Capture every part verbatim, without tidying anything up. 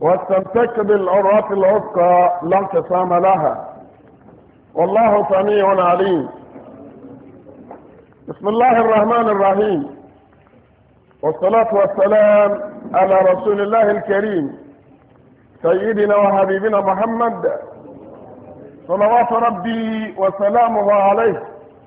واستمسكت بالعروة العثقى لا انقسام لها، والله سميع عليم. بسم الله الرحمن الرحيم، والصلاة والسلام على رسول الله الكريم سيدنا وحبيبنا محمد صلوات ربي وسلامه عليه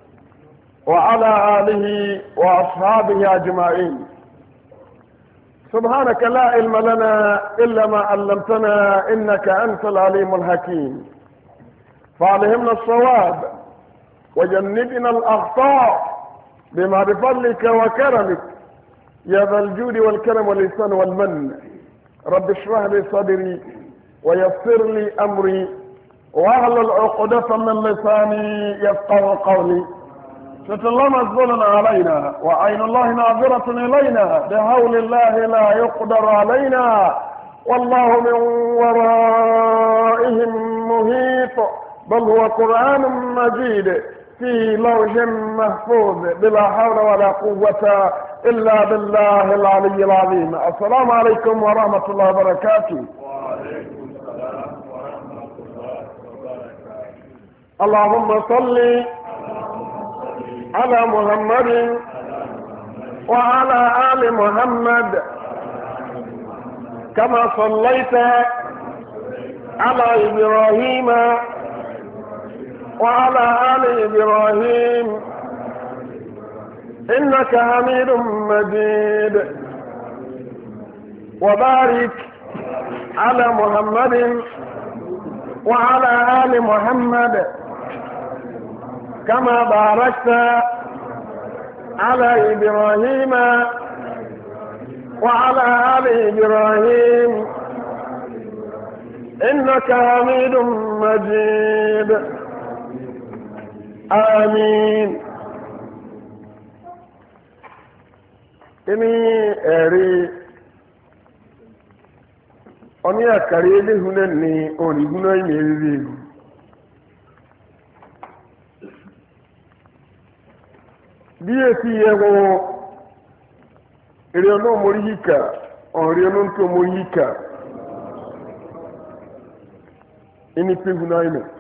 وعلى آله وأصحابه أجمعين. سبحانك لا علم لنا إلا ما علمتنا إنك أنت العليم الحكيم، فعلهمنا الصواب وجنبنا الأخطاء بما بفضلك وكرمك يا ذا الجود والكرم والإحسان والمن. رب اشرح لي صدري ويسر لي أمري واحلل عقدة من لساني يفقه قولي. ست الله مسؤول علينا وعين الله ناظرة إلينا، بحول الله لا يقدر علينا، والله من ورائهم محيط، بل هو قرآن مجيد في لوح محفوظ، بلا حول ولا قوة إلا بالله العلي العظيم. السلام عليكم ورحمة الله وبركاته. وعليكم السلام ورحمة الله وبركاته. اللهم صل على محمد وعلى آل محمد كما صليت على إبراهيم وعلى آل إبراهيم إنك حميد مجيد، وبارك على محمد وعلى آل محمد كما باركت على إبراهيم وعلى آل إبراهيم إنك حميد مجيد. آمين. إني أري أني أكري لهنني أني هنني ميزي bí èsì ẹwọ èrè ọ̀nà mórí yíkà ọ̀rẹ́ ọ̀nà tó mórí yíkà ẹni pé hùn náà inú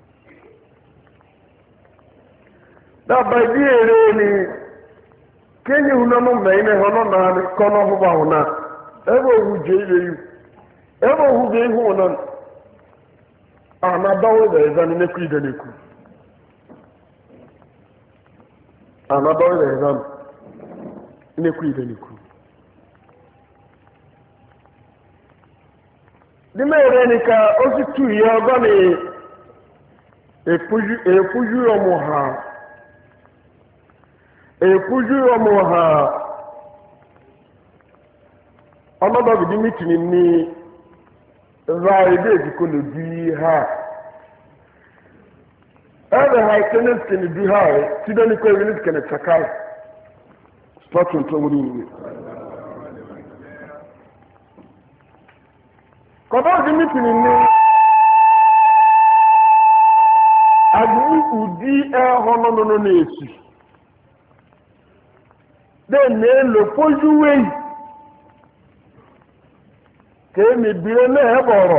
dábàá ìdí èrè ni kéyìn hùn náà mẹ́rin ẹ̀họ́ náà náà ní kọ́nà ọ̀húnbà hùn náà ẹ̀bọ̀ òhù jẹ́ ilé yìí ẹ̀bọ̀ òhù jẹ́ ihu hùn náà àmà dáwọ́ ìdá ẹ̀zá ní nẹ́kù ìdánẹ́kù anadọrọ da ẹzam nnekwu idaniku dime ere ni ka o si tu ya ọgọ ni efuju ọmọ ha efuju ọmọ ha ọmọdọ bidi mitini ni ra ebe ediko na bi ha ẹ̀rẹ̀ ha ìkẹ́nẹ́ ìkẹ́nẹ́ bí ha rẹ̀ tí dẹ́ni kọ́ ìrìn ìkẹ́nẹ́ tsakai spọ́tún tó wúrí ìwé. kọ̀dọ̀ ọ̀dí mítìnì ní àgbẹ̀ ìdí ẹ̀họ́ nọ́nọ́ n'èsì dẹ́ n'èlò pójúwé yìí kèémì bìrẹ̀ náà ẹ̀bọ̀rọ̀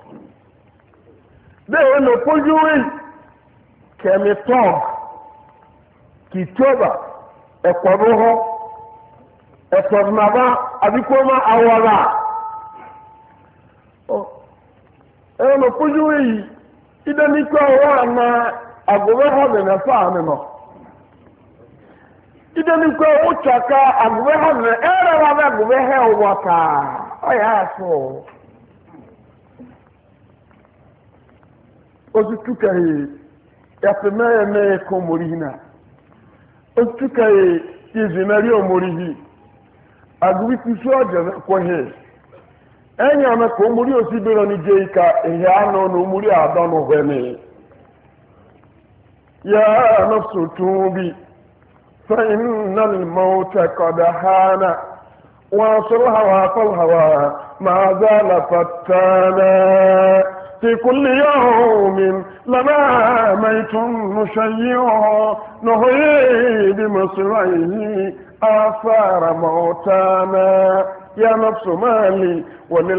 dẹ́ èlò pójúwé yìí kẹmi tọg kìtọba ẹkọdún họ ẹtọdúnmaba àbíkọ́má awọ́ra ẹnna kújúwé yìí ìdánikọ́ ọwọ́ àná àgùnbẹ́ họ bẹ̀rẹ̀ fáàmì nọ ìdánikọ́ ọwọ́ tsaka àgùnbẹ́ họ bẹ̀rẹ̀ ẹ̀rẹ́ wà bẹ́ àgùnbẹ́ họ wọ̀ taa ọ̀yà àfọ̀ oṣù túkà yìí. Yasemaye me ko morihina otukaye izinari omorihi agwi tiso aje ko he enya me ko mori osibero ni jeika ehe ano no mori adano hwene ya nafsu tubi fa innal mauta qad hana wa sulha fal hawa ma zala fatana في كل يوم لنا ميت نشيع نهي بمصرعه آثار موتانا يا نفس مالي